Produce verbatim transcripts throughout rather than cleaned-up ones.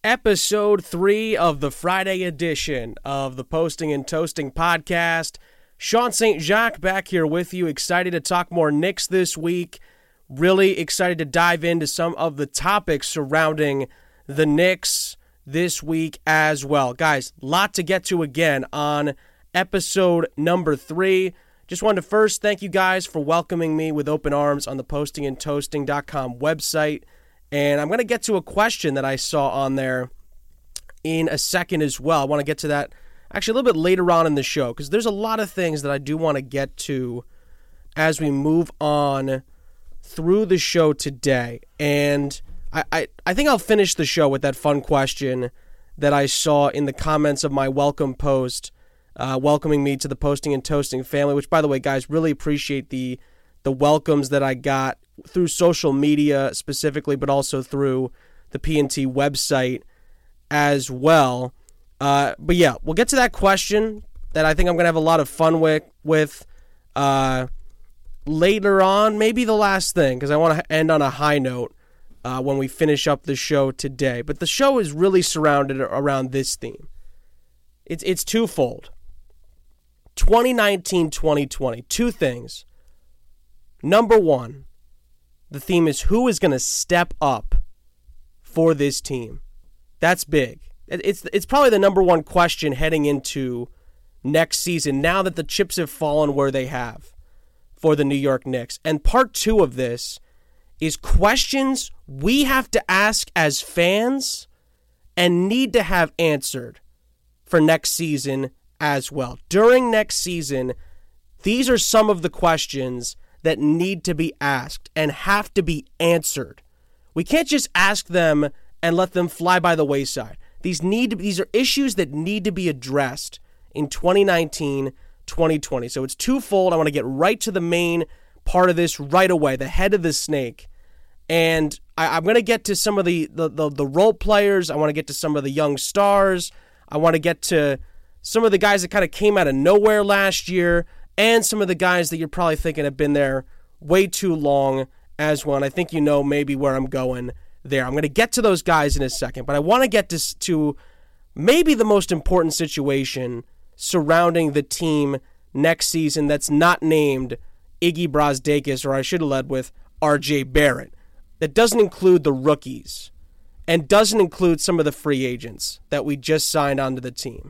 episode three of the Friday edition of the Posting and Toasting podcast. Sean Saint Jacques back here with you, excited to talk more Knicks this week. Really excited to dive into some of the topics surrounding the Knicks this week as well. Guys, lot to get to again on episode number three. Just wanted to first thank you guys for welcoming me with open arms on the posting and toasting dot com website. And I'm going to get to a question that I saw on there in a second as well. I want to get to that actually a little bit later on in the show because there's a lot of things that I do want to get to as we move on through the show today. And I, I, I think I'll finish the show with that fun question that I saw in the comments of my welcome post, uh, welcoming me to the Posting and Toasting family, which, by the way, guys, really appreciate the the welcomes that I got through social media specifically, but also through the P N T website as well. Uh, but yeah, we'll get to that question that I think I'm going to have a lot of fun with, with uh, later on, maybe the last thing, because I want to end on a high note uh, when we finish up the show today. But the show is really surrounded around this theme. It's, it's twofold. twenty nineteen twenty twenty, two things. Number one, the theme is who is going to step up for this team. That's big. It's it's probably the number one question heading into next season now that the chips have fallen where they have for the New York Knicks. And part two of this is questions we have to ask as fans and need to have answered for next season as well. During next season, these are some of the questions that need to be asked and have to be answered. We can't just ask them and let them fly by the wayside. These need to, these are issues that need to be addressed in twenty nineteen twenty twenty. So it's twofold. I want to get right to the main part of this right away, the head of the snake. And I, I'm going to get to some of the, the, the, the role players. I want to get to some of the young stars. I want to get to some of the guys that kind of came out of nowhere last year, and some of the guys that you're probably thinking have been there way too long as well. And I think you know maybe where I'm going there. I'm going to get to those guys in a second, but I want to get to, to maybe the most important situation surrounding the team next season that's not named Iggy Brazdeikis, or I should have led with R J Barrett. That doesn't include the rookies and doesn't include some of the free agents that we just signed onto the team.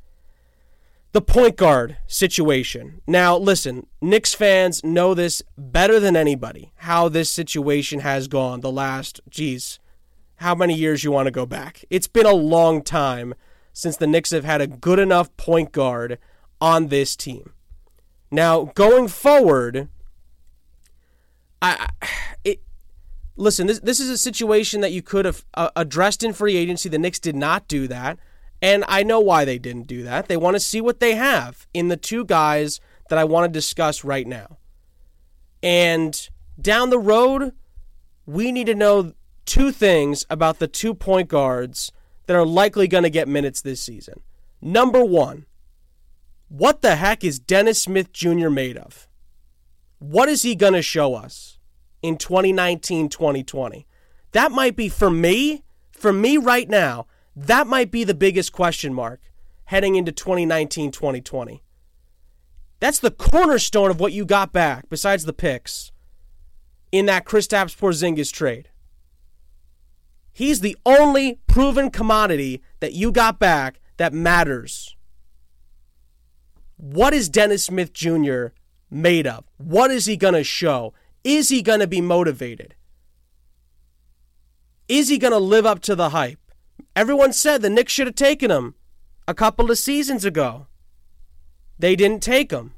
The point guard situation. Now, listen, Knicks fans know this better than anybody, how this situation has gone the last, geez, how many years you want to go back. It's been a long time since the Knicks have had a good enough point guard on this team. Now, going forward, I, it, listen, this, this is a situation that you could have uh, addressed in free agency. The Knicks did not do that. And I know why they didn't do that. They want to see what they have in the two guys that I want to discuss right now. And down the road, we need to know two things about the two point guards that are likely going to get minutes this season. Number one, what the heck is Dennis Smith Junior made of? What is he going to show us in twenty nineteen twenty twenty? That might be, for me, for me right now, that might be the biggest question mark heading into twenty nineteen twenty twenty. That's the cornerstone of what you got back, besides the picks, in that Kristaps Porzingis trade. He's the only proven commodity that you got back that matters. What is Dennis Smith Junior made of? What is he going to show? Is he going to be motivated? Is he going to live up to the hype? Everyone said the Knicks should have taken him a couple of seasons ago. They didn't take him.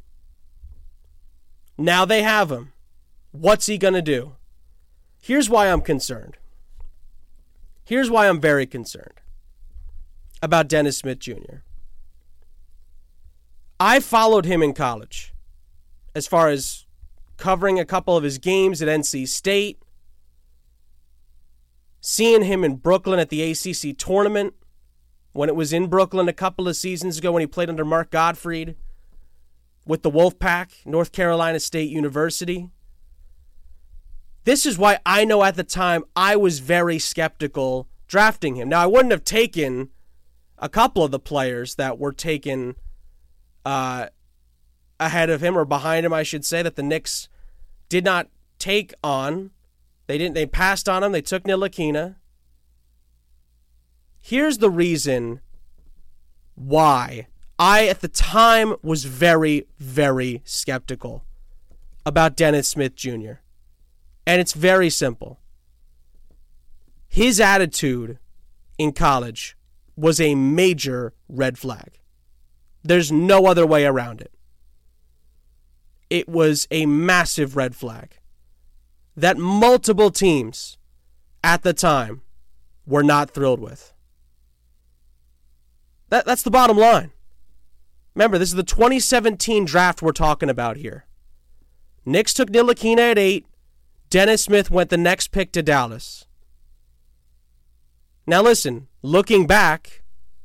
Now they have him. What's he going to do? Here's why I'm concerned. Here's why I'm very concerned about Dennis Smith Junior I followed him in college as far as covering a couple of his games at N C State, seeing him in Brooklyn at the A C C tournament when it was in Brooklyn a couple of seasons ago when he played under Mark Gottfried with the Wolfpack, North Carolina State University. This is why I know at the time I was very skeptical drafting him. Now, I wouldn't have taken a couple of the players that were taken uh, ahead of him, or behind him, I should say, that the Knicks did not take on. They didn't. They passed on him. They took Ntilikina. Here's the reason why I, at the time, was very, very skeptical about Dennis Smith Junior And it's very simple. His attitude in college was a major red flag. There's no other way around it. It was a massive red flag that multiple teams at the time were not thrilled with. That, that's the bottom line. Remember, this is the twenty seventeen draft we're talking about here. Knicks took Ntilikina at eight. Dennis Smith went the next pick to Dallas. Now listen, looking back,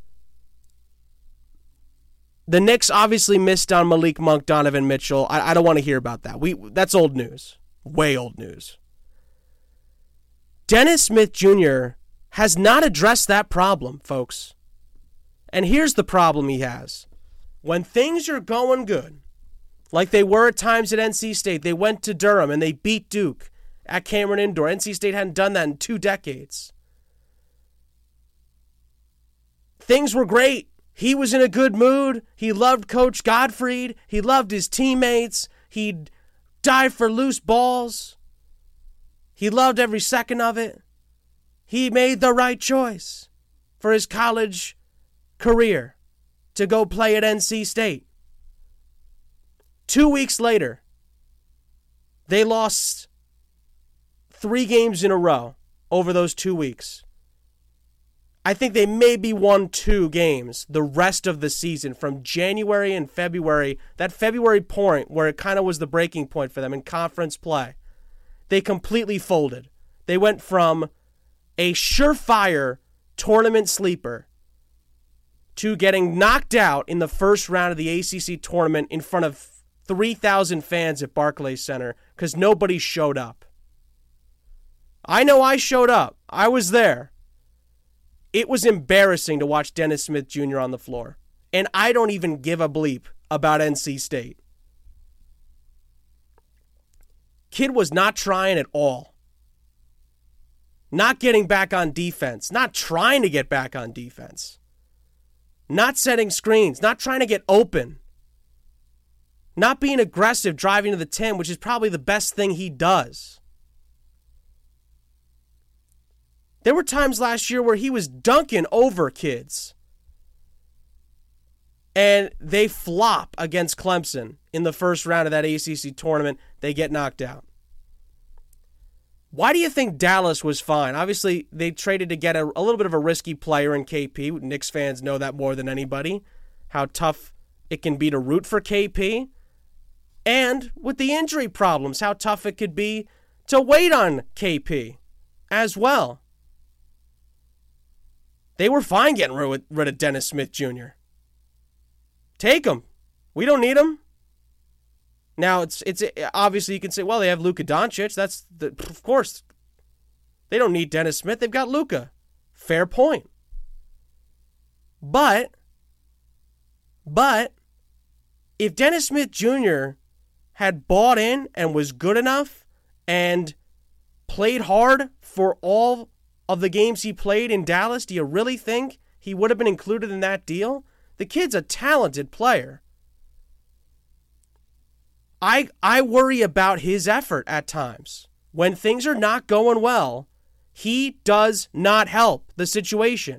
the Knicks obviously missed on Malik Monk, Donovan Mitchell. I, I don't want to hear about that. We That's old news. Way old news. Dennis Smith Junior has not addressed that problem, folks. And here's the problem he has. When things are going good, like they were at times at N C State, they went to Durham and they beat Duke at Cameron Indoor. N C State hadn't done that in two decades. Things were great. He was in a good mood. He loved Coach Gottfried. He loved his teammates. He'd die for loose balls. He loved every second of it. He made the right choice for his college career to go play at N C State. Two weeks later, they lost three games in a row over those two weeks. I think they maybe won two games the rest of the season from January and February, that February point where it kind of was the breaking point for them in conference play. They completely folded. They went from a surefire tournament sleeper to getting knocked out in the first round of the A C C tournament in front of three thousand fans at Barclays Center because nobody showed up. I know I showed up. I was there. It was embarrassing to watch Dennis Smith Junior on the floor. And I don't even give a bleep about N C State. Kid was not trying at all. Not getting back on defense. Not trying to get back on defense. Not setting screens. Not trying to get open. Not being aggressive driving to the ten, which is probably the best thing he does. There were times last year where he was dunking over kids. And they flop against Clemson in the first round of that A C C tournament. They get knocked out. Why do you think Dallas was fine? Obviously, they traded to get a, a little bit of a risky player in K P. Knicks fans know that more than anybody, how tough it can be to root for K P. And with the injury problems, how tough it could be to wait on K P as well. They were fine getting rid of Dennis Smith Junior Take him. We don't need him. Now, it's it's obviously you can say, well, they have Luka Doncic. That's the, of course. They don't need Dennis Smith. They've got Luka. Fair point. But, but, if Dennis Smith Junior had bought in and was good enough and played hard for all of the games he played in Dallas, do you really think he would have been included in that deal? The kid's a talented player. I I worry about his effort at times. When things are not going well, he does not help the situation.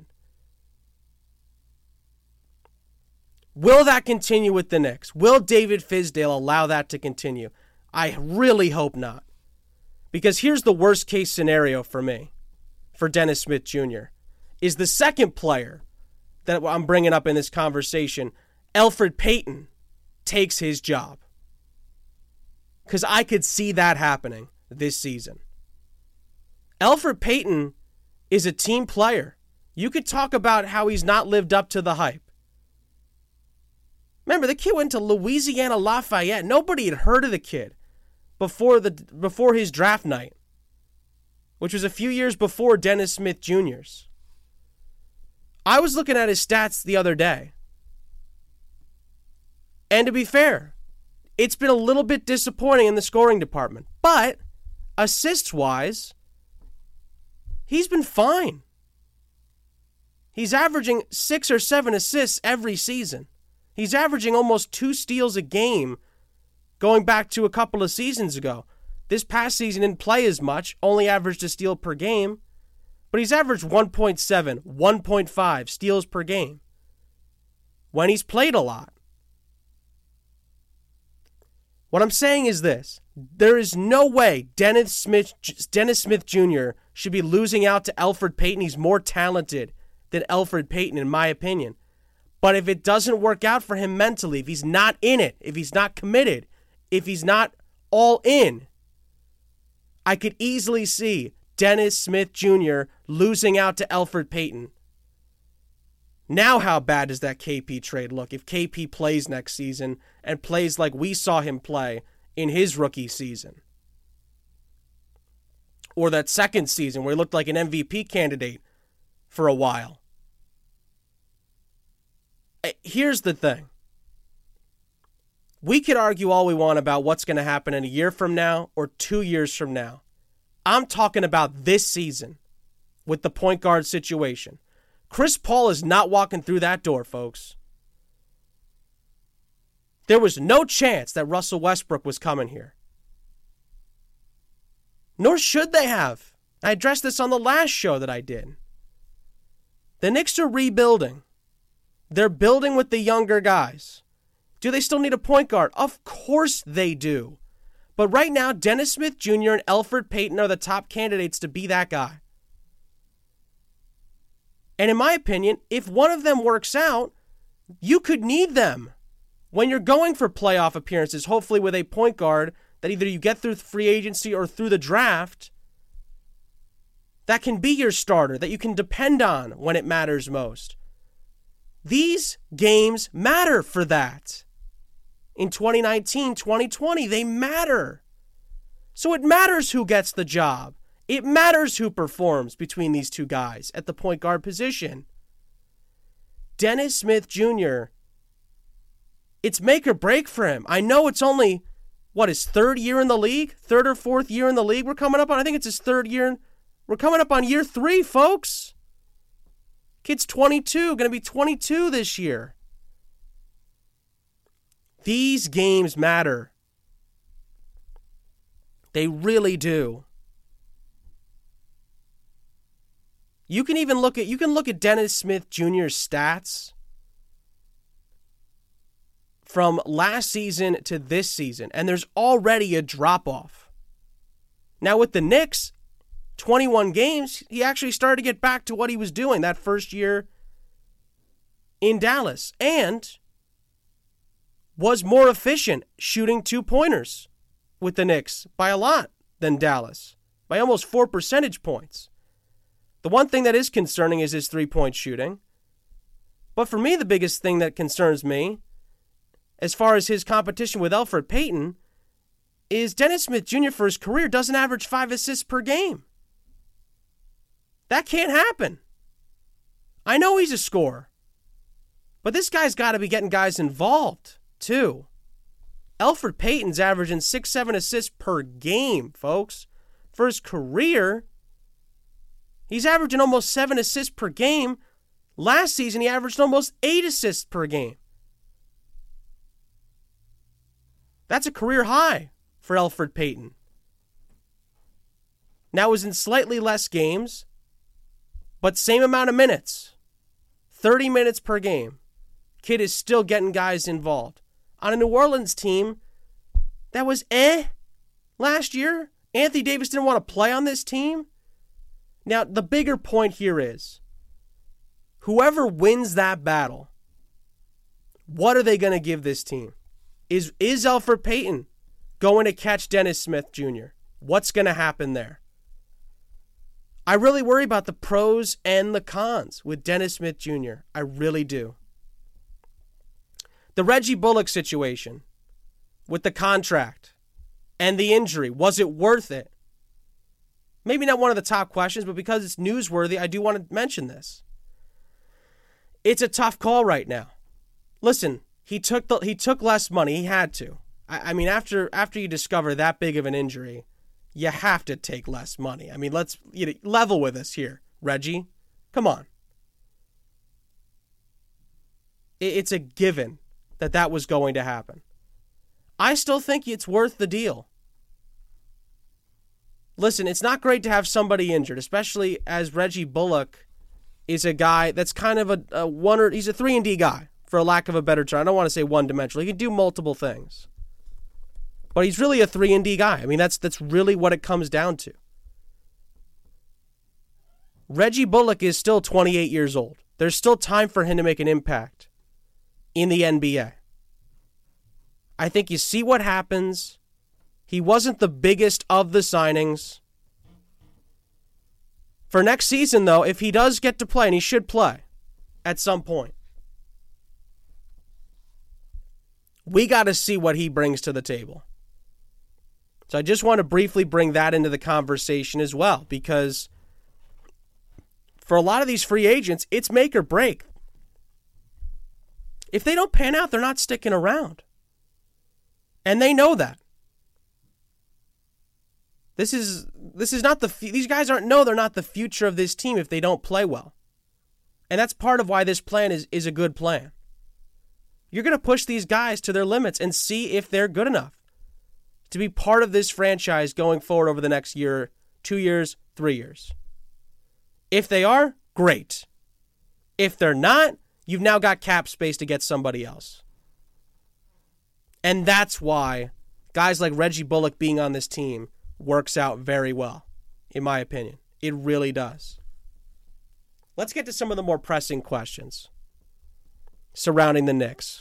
Will that continue with the Knicks? Will David Fizdale allow that to continue? I really hope not. Because here's the worst case scenario for me, for Dennis Smith Junior, is the second player that I'm bringing up in this conversation, Elfrid Payton, takes his job. Because I could see that happening this season. Elfrid Payton is a team player. You could talk about how he's not lived up to the hype. Remember, the kid went to Louisiana Lafayette. Nobody had heard of the kid before the before his draft night, which was a few years before Dennis Smith Junior's. I was looking at his stats the other day. And to be fair, it's been a little bit disappointing in the scoring department. But assists-wise, he's been fine. He's averaging six or seven assists every season. He's averaging almost two steals a game going back to a couple of seasons ago. This past season didn't play as much, only averaged a steal per game. But he's averaged one point seven, one point five steals per game when he's played a lot. What I'm saying is this. There is no way Dennis Smith, Dennis Smith Junior should be losing out to Elfrid Payton. He's more talented than Elfrid Payton, in my opinion. But if it doesn't work out for him mentally, if he's not in it, if he's not committed, if he's not all in, I could easily see Dennis Smith Junior losing out to Elfrid Payton. Now how bad does that K P trade look if K P plays next season and plays like we saw him play in his rookie season? Or that second season where he looked like an M V P candidate for a while. Here's the thing. We could argue all we want about what's going to happen in a year from now or two years from now. I'm talking about this season with the point guard situation. Chris Paul is not walking through that door, folks. There was no chance that Russell Westbrook was coming here. Nor should they have. I addressed this on the last show that I did. The Knicks are rebuilding. They're building with the younger guys. Do they still need a point guard? Of course they do. But right now, Dennis Smith Junior and Elfrid Payton are the top candidates to be that guy. And in my opinion, if one of them works out, you could need them when you're going for playoff appearances, hopefully with a point guard that either you get through free agency or through the draft that can be your starter, that you can depend on when it matters most. These games matter for that. In twenty nineteen, twenty twenty, they matter. So it matters who gets the job. It matters who performs between these two guys at the point guard position. Dennis Smith Junior, it's make or break for him. I know it's only, what, his third year in the league? Third or fourth year in the league? We're coming up on, I think it's his third year. We're coming up on year three, folks. Kid's twenty-two, going to be twenty-two this year. These games matter. They really do. You can even look at you can look at Dennis Smith Junior's stats from last season to this season, and there's already a drop-off. Now with the Knicks, twenty-one games, he actually started to get back to what he was doing that first year in Dallas, and was more efficient shooting two-pointers with the Knicks by a lot than Dallas, by almost four percentage points. The one thing that is concerning is his three-point shooting. But for me, the biggest thing that concerns me, as far as his competition with Elfrid Payton, is Dennis Smith Junior for his career doesn't average five assists per game. That can't happen. I know he's a scorer, but this guy's got to be getting guys involved, too. Elfrid Payton's averaging six, seven assists per game, folks. For his career, he's averaging almost seven assists per game. Last season, he averaged almost eight assists per game. That's a career high for Elfrid Payton. Now, it was in slightly less games, but same amount of minutes. thirty minutes per game. Kid is still getting guys involved. On a New Orleans team that was eh last year, Anthony Davis didn't want to play on this team. Now, the bigger point here is, whoever wins that battle, what are they going to give this team? Is, is Elfrid Payton going to catch Dennis Smith Junior? What's going to happen there? I really worry about the pros and the cons with Dennis Smith Junior I really do. The Reggie Bullock situation with the contract and the injury, was it worth it? Maybe not one of the top questions, but because it's newsworthy, I do want to mention this. It's a tough call right now. Listen, he took the he took less money. He had to. I, I mean, after after you discover that big of an injury, you have to take less money. I mean, let's you know, level with us here, Reggie. Come on. It, it's a given that that was going to happen. I still think it's worth the deal. Listen, it's not great to have somebody injured, especially as Reggie Bullock is a guy that's kind of a, a one or he's a three and D guy, for a lack of a better term. I don't want to say one dimensional. He can do multiple things, but he's really a three and D guy. I mean, that's that's really what it comes down to. Reggie Bullock is still twenty-eight years old. There's still time for him to make an impact in the N B A. I think you see what happens. He wasn't the biggest of the signings. For next season, though, if he does get to play, and he should play at some point, we got to see what he brings to the table. So I just want to briefly bring that into the conversation as well, because for a lot of these free agents, it's make or break. If they don't pan out, they're not sticking around. And they know that. This is this is not the these guys aren't know they're not the future of this team if they don't play well. And that's part of why this plan is is a good plan. You're going to push these guys to their limits and see if they're good enough to be part of this franchise going forward over the next year, two years, three years. If they are, great. If they're not, you've now got cap space to get somebody else. And that's why guys like Reggie Bullock being on this team works out very well, in my opinion. It really does. Let's get to some of the more pressing questions surrounding the Knicks.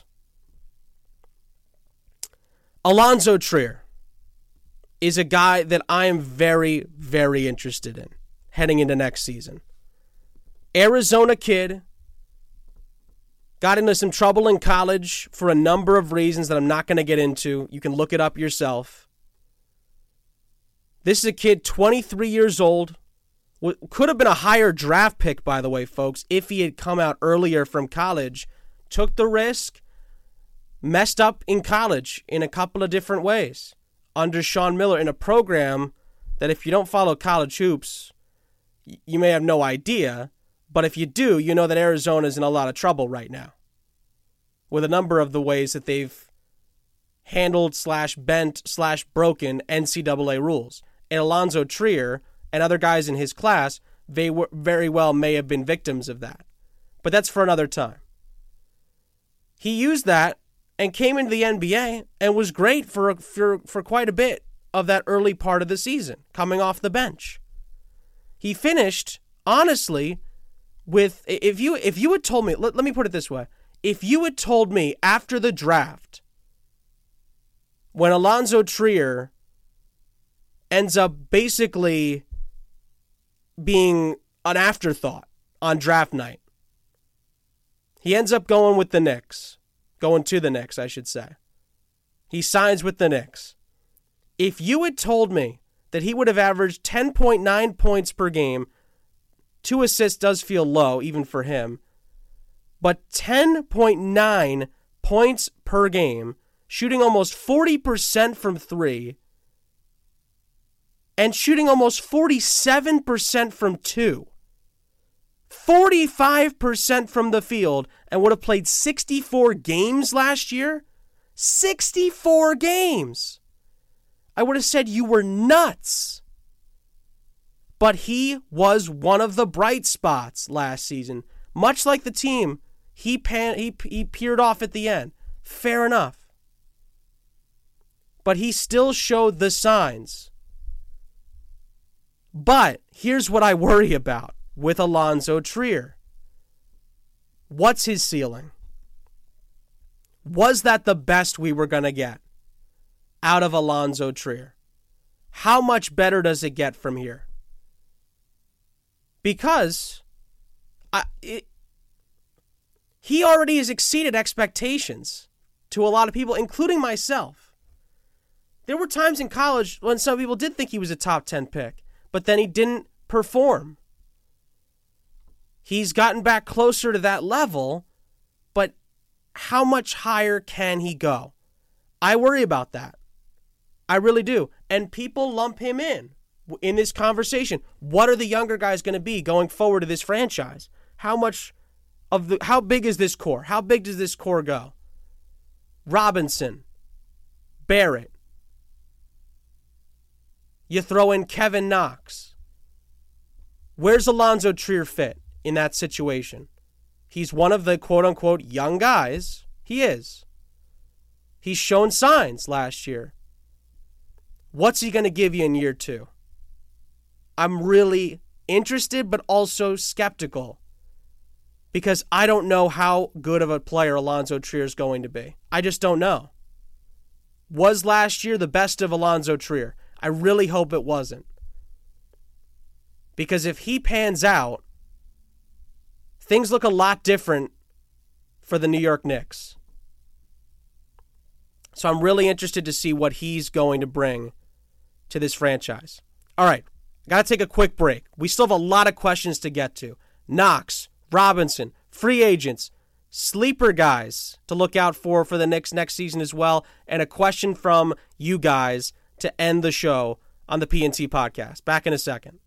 Alonzo Trier is a guy that I am very, very interested in heading into next season. Arizona kid, got into some trouble in college for a number of reasons that I'm not going to get into. You can look it up yourself. This is a kid, twenty-three years old. Could have been a higher draft pick, by the way, folks, if he had come out earlier from college. Took the risk, messed up in college in a couple of different ways under Sean Miller in a program that if you don't follow college hoops, you may have no idea. But if you do, you know that Arizona's in a lot of trouble right now with a number of the ways that they've handled slash bent slash broken N C double A rules. And Alonzo Trier and other guys in his class, they were very well may have been victims of that. But that's for another time. He used that and came into the N B A and was great for, for, for quite a bit of that early part of the season, coming off the bench. He finished, honestly, with, if you if you had told me, let, let me put it this way. If you had told me after the draft, when Alonzo Trier ends up basically being an afterthought on draft night, he ends up going with the Knicks, going to the Knicks, I should say. He signs with the Knicks. If you had told me that he would have averaged ten point nine points per game, two assists does feel low, even for him, but ten point nine points per game, shooting almost forty percent from three, and shooting almost forty-seven percent from two, forty-five percent from the field, and would have played sixty-four games last year? sixty-four games! I would have said you were nuts. But he was one of the bright spots last season. Much like the team, he pan, he, he peered off at the end. Fair enough. But he still showed the signs. But here's what I worry about with Alonzo Trier. What's his ceiling? Was that the best we were going to get out of Alonzo Trier? How much better does it get from here? Because I, it, he already has exceeded expectations to a lot of people, including myself. There were times in college when some people did think he was a top ten pick, but then he didn't perform. He's gotten back closer to that level, but how much higher can he go? I worry about that. I really do. And people lump him in in this conversation. What are the younger guys going to be going forward to this franchise? How much of the, how big is this core? How big does this core go? Robinson, Barrett. You throw in Kevin Knox. Where's Alonzo Trier fit in that situation? He's one of the quote-unquote young guys. He is. He's shown signs last year. What's he going to give you in year two? I'm really interested, but also skeptical, because I don't know how good of a player Alonzo Trier is going to be. I just don't know. Was last year the best of Alonzo Trier? I really hope it wasn't. Because if he pans out, things look a lot different for the New York Knicks. So I'm really interested to see what he's going to bring to this franchise. All right, got to take a quick break. We still have a lot of questions to get to. Knox, Robinson, free agents, sleeper guys to look out for for the Knicks next season as well, and a question from you guys to end the show on the P N T podcast. Back in a second.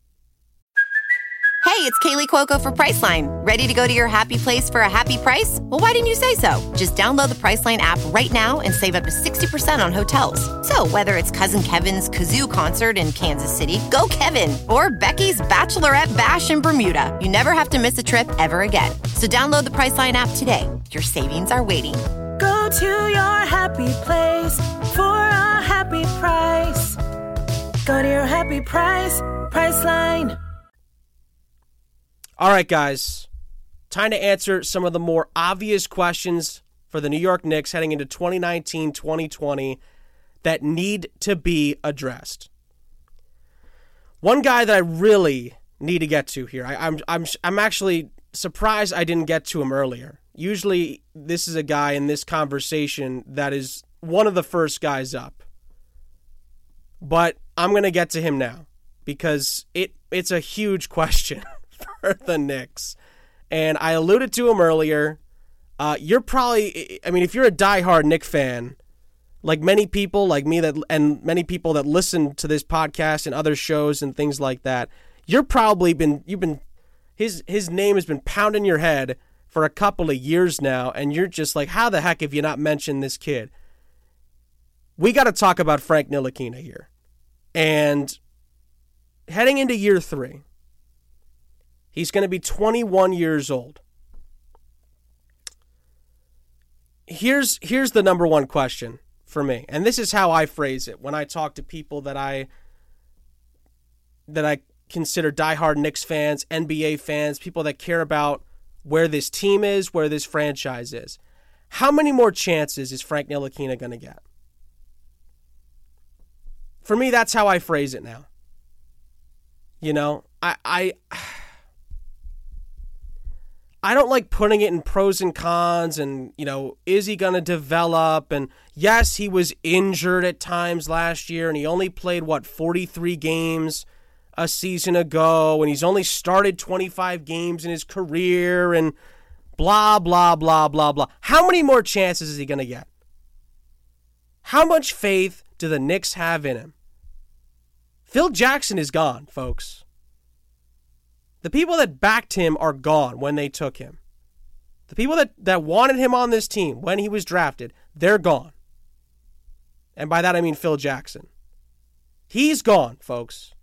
Hey, it's Kaylee Cuoco for Priceline. Ready to go to your happy place for a happy price? Well, why didn't you say so? Just download the Priceline app right now and save up to sixty percent on hotels. So whether it's Cousin Kevin's Kazoo Concert in Kansas City, go Kevin, or Becky's Bachelorette Bash in Bermuda, you never have to miss a trip ever again. So download the Priceline app today. Your savings are waiting. Go to your happy place for a happy price. Go to your happy price, Priceline. All right, guys. Time to answer some of the more obvious questions for the New York Knicks heading into twenty nineteen twenty twenty that need to be addressed. One guy that I really need to get to here, I, I'm I'm I'm actually surprised I didn't get to him earlier. Usually, this is a guy in this conversation that is one of the first guys up. But I'm going to get to him now because it it's a huge question for the Knicks. And I alluded to him earlier. Uh, you're probably, I mean, if you're a diehard Knick fan, like many people like me that, and many people that listen to this podcast and other shows and things like that, you're probably been, you've been, his his name has been pounding your head for a couple of years now, and you're just like, how the heck have you not mentioned this kid? We got to talk about Frank Ntilikina here. And heading into year three, he's going to be twenty-one years old. Here's here's the number one question for me, and this is how I phrase it when I talk to people that I that I consider diehard Knicks fans, N B A fans, people that care about where this team is, where this franchise is. How many more chances is Frank Ntilikina going to get? For me, that's how I phrase it now. You know, I I I don't like putting it in pros and cons and, you know, is he going to develop? And yes, he was injured at times last year and he only played, what, forty-three games a season ago, and he's only started twenty-five games in his career and blah, blah, blah, blah, blah. How many more chances is he going to get? How much faith do the Knicks have in him? Phil Jackson is gone, folks. The people that backed him are gone when they took him. The people that, that wanted him on this team when he was drafted, they're gone. And by that I mean Phil Jackson. He's gone, folks.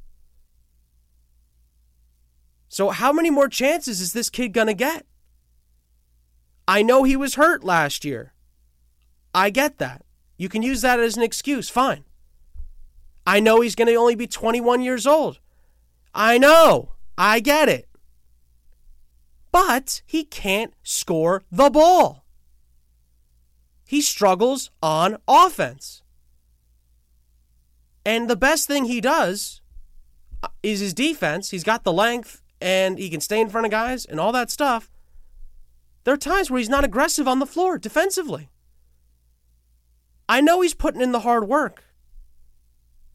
So how many more chances is this kid going to get? I know he was hurt last year. I get that. You can use that as an excuse. Fine. I know he's going to only be twenty-one years old. I know. I get it. But he can't score the ball. He struggles on offense. And the best thing he does is his defense. He's got the length and he can stay in front of guys and all that stuff. There are times where he's not aggressive on the floor defensively. I know he's putting in the hard work.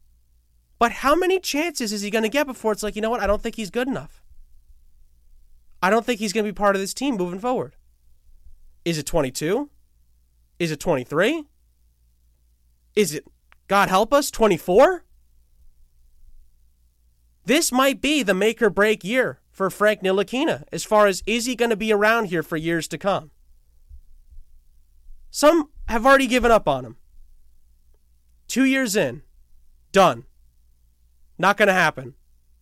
But how many chances is he going to get before it's like, you know what, I don't think he's good enough? I don't think he's going to be part of this team moving forward. Is it twenty-two? Is it twenty-three? Is it, God help us, twenty-four? This might be the make or break year for Frank Ntilikina as far as is he going to be around here for years to come. Some have already given up on him. Two years in, done. Not going to happen.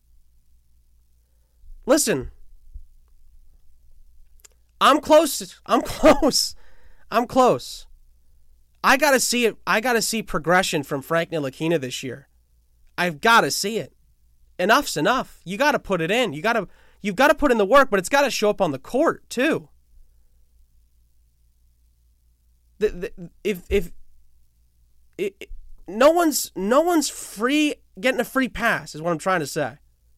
Listen, I'm close. I'm close. I'm close. I got to see it. I got to see progression from Frank Ntilikina this year. I've got to see it. Enough's enough. You got to put it in. You got to you've got to put in the work, but it's got to show up on the court too. The, the, if if it, it, no one's no one's free getting a free pass is what I'm trying to say.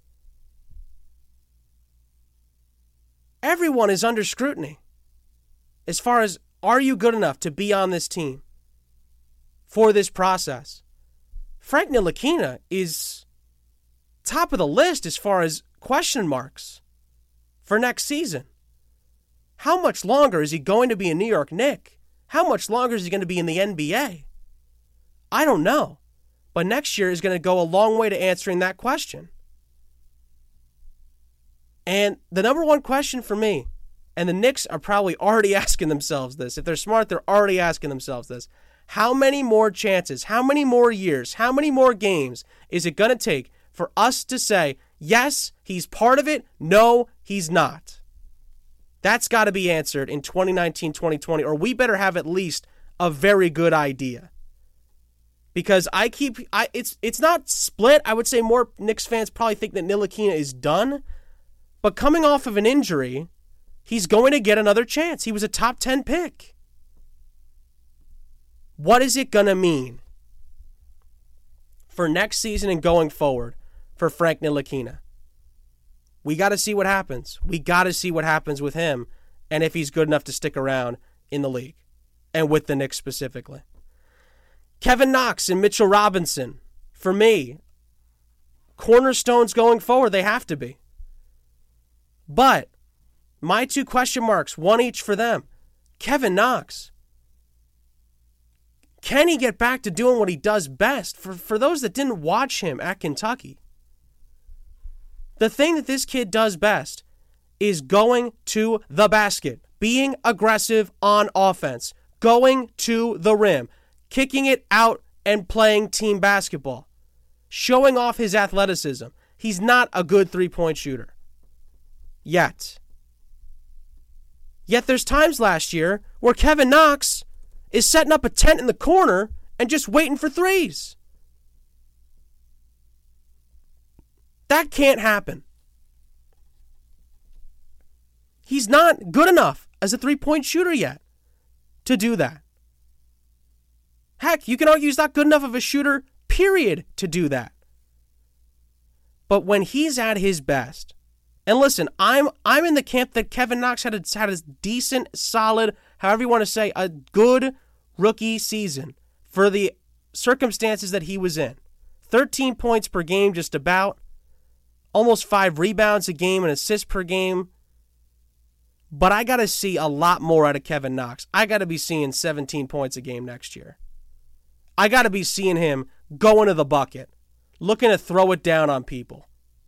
Everyone is under scrutiny as far as, are you good enough to be on this team for this process? Frank Ntilikina is top of the list as far as question marks for next season. How much longer is he going to be a New York Knick? How much longer is he going to be in the N B A? I don't know. But next year is going to go a long way to answering that question. And the number one question for me, and the Knicks are probably already asking themselves this. If they're smart, they're already asking themselves this. How many more chances, how many more years, how many more games is it going to take for us to say, yes, he's part of it, no, he's not? That's got to be answered in twenty nineteen twenty twenty, or we better have at least a very good idea. Because I keep, I it's it's not split. I would say more Knicks fans probably think that Ntilikina is done. But coming off of an injury, he's going to get another chance. He was a top ten pick. What is it going to mean for next season and going forward for Frank Ntilikina? We got to see what happens. We got to see what happens with him and if he's good enough to stick around in the league and with the Knicks specifically. Kevin Knox and Mitchell Robinson, for me, cornerstones going forward, they have to be. But my two question marks, one each for them. Kevin Knox, can he get back to doing what he does best? For, for those that didn't watch him at Kentucky, the thing that this kid does best is going to the basket, being aggressive on offense, going to the rim, kicking it out and playing team basketball, showing off his athleticism. He's not a good three-point shooter. Yet. Yet there's times last year where Kevin Knox is setting up a tent in the corner and just waiting for threes. That can't happen. He's not good enough as a three-point shooter yet to do that. Heck, you can argue he's not good enough of a shooter, period, to do that. But when he's at his best, and listen, I'm I'm in the camp that Kevin Knox had a, had a decent, solid, however you want to say, a good rookie season for the circumstances that he was in. thirteen points per game, just about. Almost five rebounds a game and assists per game. But I got to see a lot more out of Kevin Knox. I got to be seeing seventeen points a game next year. I got to be seeing him going to the bucket, looking to throw it down on people.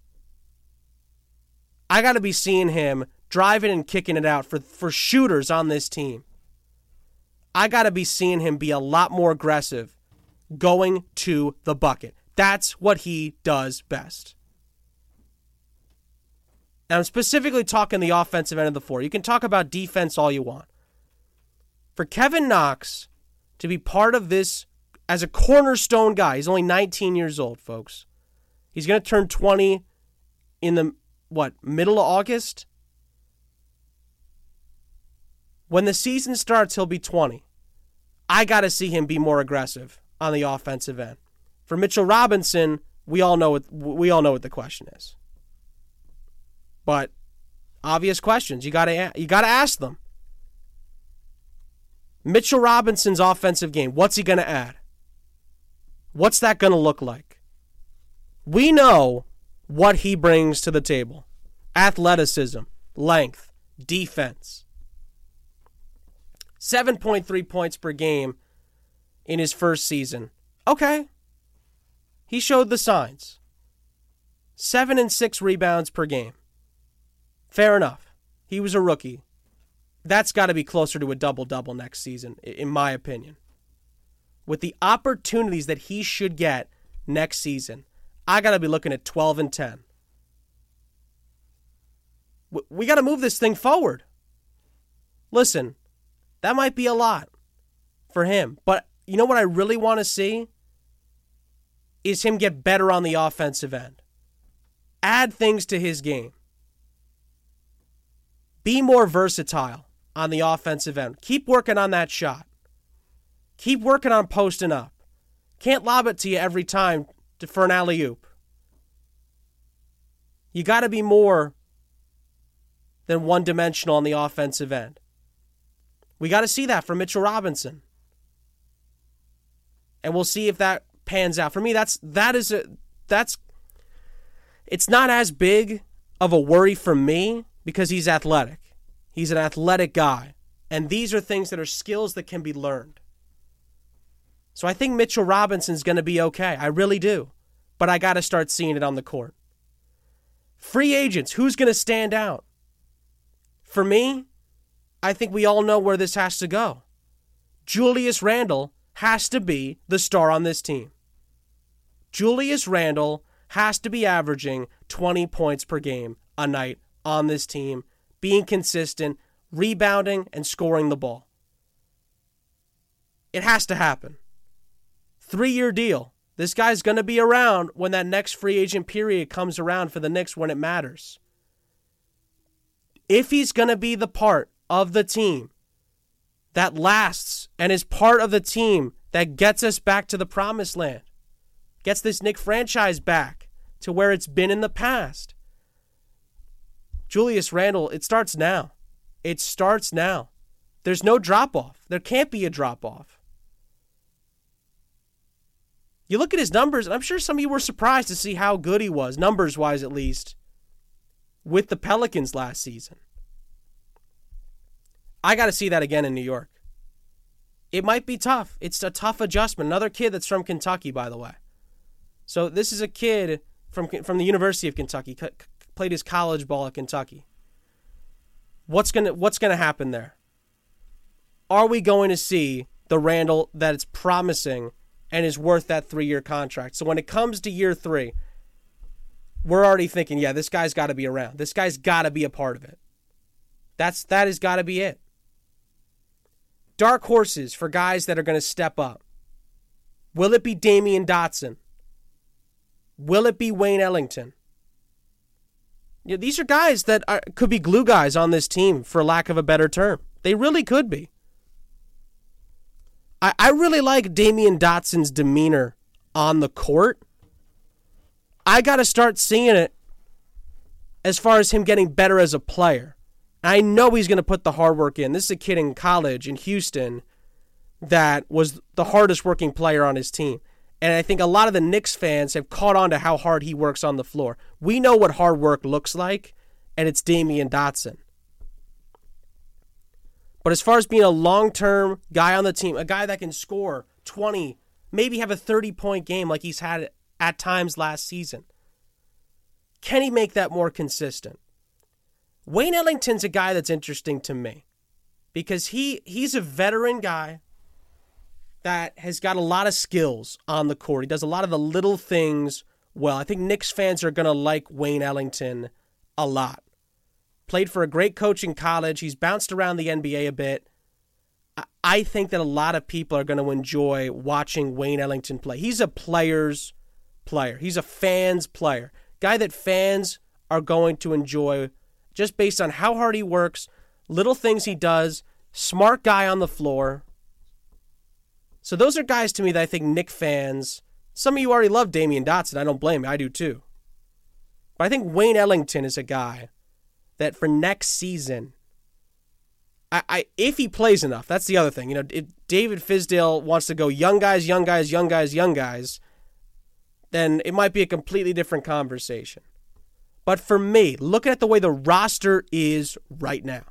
I got to be seeing him driving and kicking it out for, for shooters on this team. I got to be seeing him be a lot more aggressive going to the bucket. That's what he does best. And I'm specifically talking the offensive end of the floor. You can talk about defense all you want. For Kevin Knox to be part of this as a cornerstone guy, he's only nineteen years old, folks. He's going to turn twenty in the, what, middle of August? When the season starts, he'll be twenty. I got to see him be more aggressive on the offensive end. For Mitchell Robinson, we all know what we all know what the question is. But obvious questions, you got to you got to ask them. Mitchell Robinson's offensive game, what's he going to add? What's that going to look like? We know what he brings to the table. Athleticism, length, defense. seven point three points per game in his first season. Okay. He showed the signs. Seven and six rebounds per game. Fair enough. He was a rookie. That's got to be closer to a double-double next season, in my opinion. With the opportunities that he should get next season, I got to be looking at twelve and ten. We got to move this thing forward. Listen, that might be a lot for him, but you know what I really want to see is him get better on the offensive end. Add things to his game. Be more versatile on the offensive end. Keep working on that shot. Keep working on posting up. Can't lob it to you every time to, for an alley-oop. You got to be more than one-dimensional on the offensive end. We got to see that from Mitchell Robinson. And we'll see if that pans out. For me, that's that is a that's it's not as big of a worry for me because he's athletic. He's an athletic guy. And these are things that are skills that can be learned. So I think Mitchell Robinson's going to be okay. I really do. But I got to start seeing it on the court. Free agents, who's going to stand out? For me, I think we all know where this has to go. Julius Randle has to be the star on this team. Julius Randle has to be averaging twenty points per game a night on this team, being consistent, rebounding, and scoring the ball. It has to happen. Three-year deal. This guy's going to be around when that next free agent period comes around for the Knicks when it matters. If he's going to be the part of the team that lasts and is part of the team that gets us back to the promised land, gets this Knick franchise back to where it's been in the past, Julius Randle, it starts now. It starts now. There's no drop-off. There can't be a drop-off. You look at his numbers, and I'm sure some of you were surprised to see how good he was, numbers-wise at least, with the Pelicans last season. I got to see that again in New York. It might be tough. It's a tough adjustment. Another kid that's from Kentucky, by the way. So this is a kid from from the University of Kentucky, c- played his college ball at Kentucky. What's gonna What's gonna happen there? Are we going to see the Randle that it's promising and is worth that three-year contract? So when it comes to year three, we're already thinking, yeah, this guy's got to be around. This guy's got to be a part of it. That's that has got to be it. Dark horses for guys that are going to step up. Will it be Damian Dotson? Will it be Wayne Ellington? Yeah, these are guys that are, could be glue guys on this team, for lack of a better term. They really could be. I, I really like Damian Dotson's demeanor on the court. I got to start seeing it as far as him getting better as a player. I know he's going to put the hard work in. This is a kid in college in Houston that was the hardest working player on his team. And I think a lot of the Knicks fans have caught on to how hard he works on the floor. We know what hard work looks like, and it's Damian Dotson. But as far as being a long-term guy on the team, a guy that can score twenty, maybe have a thirty-point game like he's had at times last season, can he make that more consistent? Wayne Ellington's a guy that's interesting to me because he he's a veteran guy that has got a lot of skills on the court. He does a lot of the little things well. I think Knicks fans are going to like Wayne Ellington a lot. Played for a great coach in college. He's bounced around the N B A a bit. I think that a lot of people are going to enjoy watching Wayne Ellington play. He's a player's player. He's a fan's player. Guy that fans are going to enjoy just based on how hard he works, little things he does, smart guy on the floor. So those are guys to me that I think Knick fans, some of you already love Damian Dotson. I don't blame you. I do too. But I think Wayne Ellington is a guy that for next season, I, I if he plays enough, that's the other thing. You know, if David Fizdale wants to go young guys, young guys, young guys, young guys, then it might be a completely different conversation. But for me, looking at the way the roster is right now,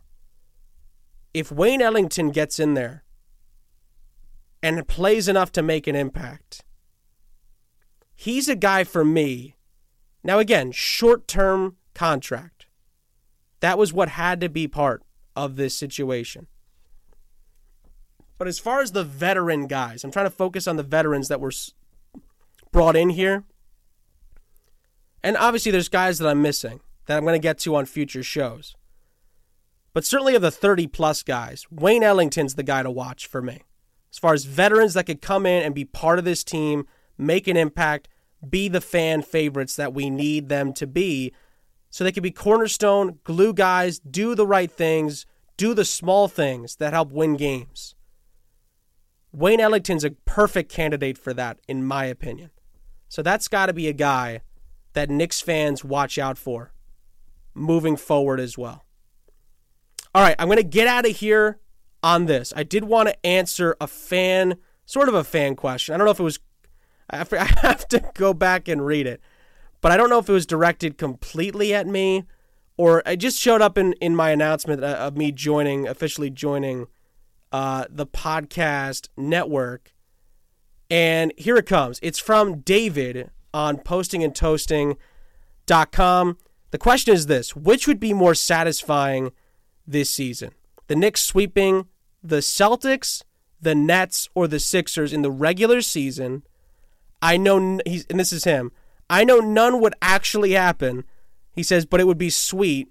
if Wayne Ellington gets in there and plays enough to make an impact, he's a guy for me. Now again, short-term contract. That was what had to be part of this situation. But as far as the veteran guys, I'm trying to focus on the veterans that were brought in here. And obviously there's guys that I'm missing that I'm going to get to on future shows. But certainly of the thirty-plus guys, Wayne Ellington's the guy to watch for me. As far as veterans that could come in and be part of this team, make an impact, be the fan favorites that we need them to be, so they can be cornerstone, glue guys, do the right things, do the small things that help win games. Wayne Ellington's a perfect candidate for that, in my opinion. So that's got to be a guy that Knicks fans watch out for moving forward as well. All right, I'm going to get out of here on this. I did want to answer a fan, sort of a fan question. I don't know if it was, I have to go back and read it, but I don't know if it was directed completely at me or it just showed up in, in my announcement of me joining, officially joining uh, the podcast network. And here it comes. It's from David on posting and toasting dot com. The question is this: which would be more satisfying this season? The Knicks sweeping the Celtics, the Nets, or the Sixers in the regular season? I know, he's, and this is him, I know none would actually happen, he says, but it would be sweet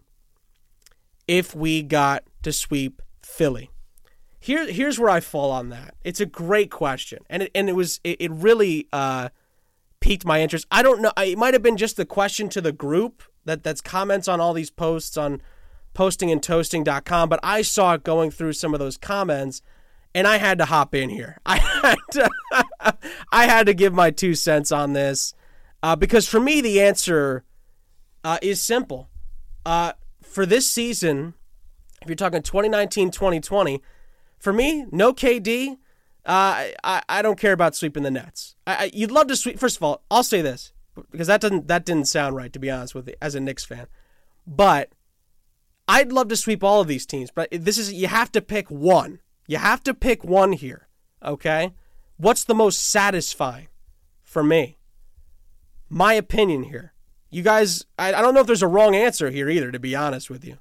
if we got to sweep Philly. Here, here's where I fall on that. It's a great question, and it, and it was it, it really uh, piqued my interest. I don't know. It might have been just the question to the group that that's comments on all these posts on posting and toasting dot com, but I saw it going through some of those comments, and I had to hop in here. I had to, I had to give my two cents on this uh, because for me the answer uh, is simple. Uh, for this season, if you're talking twenty nineteen twenty twenty, for me, no K D. Uh, I I don't care about sweeping the Nets. I, I, you'd love to sweep. First of all, I'll say this because that doesn't that didn't sound right, to be honest with you, as a Knicks fan. But I'd love to sweep all of these teams. But this is you have to pick one. You have to pick one here. Okay, what's the most satisfying for me? My opinion here. You guys, I, I don't know if there's a wrong answer here either, to be honest with you.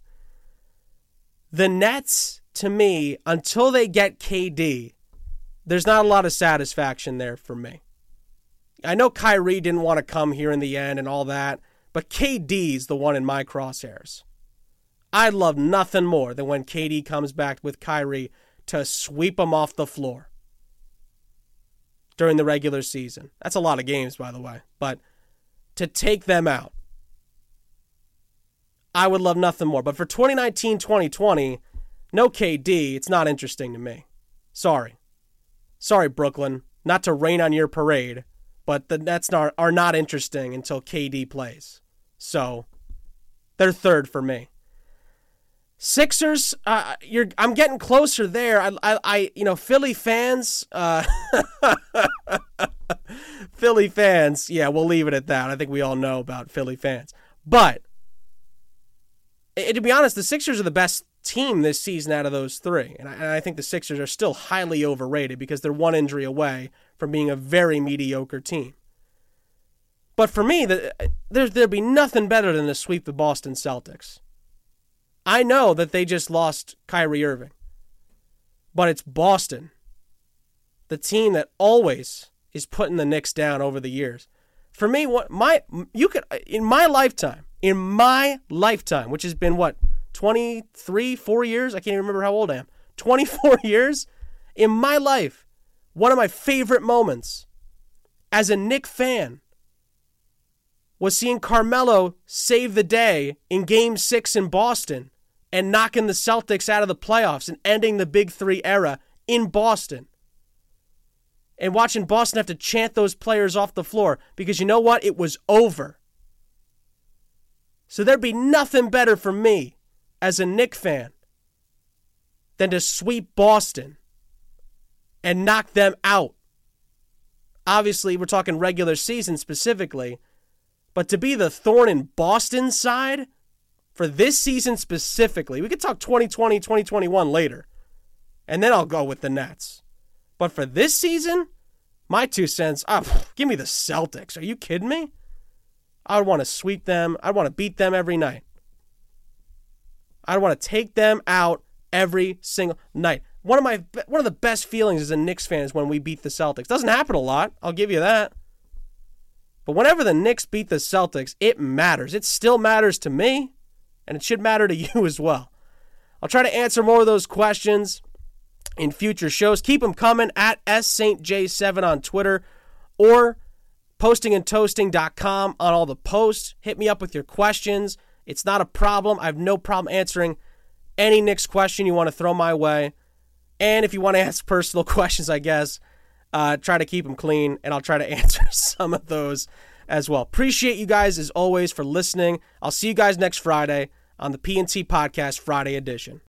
The Nets, to me, until they get K D, there's not a lot of satisfaction there for me. I know Kyrie didn't want to come here in the end and all that, but K D's the one in my crosshairs. I'd love nothing more than when K D comes back with Kyrie to sweep them off the floor during the regular season. That's a lot of games, by the way, but to take them out, I would love nothing more. But for twenty nineteen twenty twenty, no K D, it's not interesting to me. Sorry. Sorry, Brooklyn. Not to rain on your parade, but the Nets are, are not interesting until K D plays. So, they're third for me. Sixers, uh, you're. I'm getting closer there. I, I, I you know, Philly fans, uh, Philly fans. Yeah, we'll leave it at that. I think we all know about Philly fans. But and to be honest, the Sixers are the best team this season out of those three. And I, and I think the Sixers are still highly overrated because they're one injury away from being a very mediocre team. But for me, the, there, there'd be nothing better than to sweep the Boston Celtics. I know that they just lost Kyrie Irving. But it's Boston, the team that always is putting the Knicks down over the years. For me, what my you could in my lifetime, in my lifetime, which has been what, twenty-three, four years? I can't even remember how old I am. twenty-four years? In my life, one of my favorite moments as a Knicks fan was seeing Carmelo save the day in Game six in Boston and knocking the Celtics out of the playoffs and ending the Big Three era in Boston. And watching Boston have to chant those players off the floor because you know what? It was over. So there'd be nothing better for me as a Knicks fan than to sweep Boston and knock them out. Obviously, we're talking regular season specifically, But to be the thorn in Boston's side for this season specifically, we could talk twenty twenty, twenty twenty-one later, and then I'll go with the Nets. But for this season, my two cents, oh, give me the Celtics. Are you kidding me? I would want to sweep them. I'd want to beat them every night. I'd want to take them out every single night. One of my one of the best feelings as a Knicks fan is when we beat the Celtics. Doesn't happen a lot, I'll give you that. But whenever the Knicks beat the Celtics, it matters. It still matters to me, and it should matter to you as well. I'll try to answer more of those questions in future shows. Keep them coming at S Saint J seven on Twitter or posting and toasting dot com on all the posts. Hit me up with your questions. It's not a problem. I have no problem answering any Knicks question you want to throw my way. And if you want to ask personal questions, I guess, uh, try to keep them clean, and I'll try to answer some of those as well. Appreciate you guys, as always, for listening. I'll see you guys next Friday on the P N T Podcast Friday edition.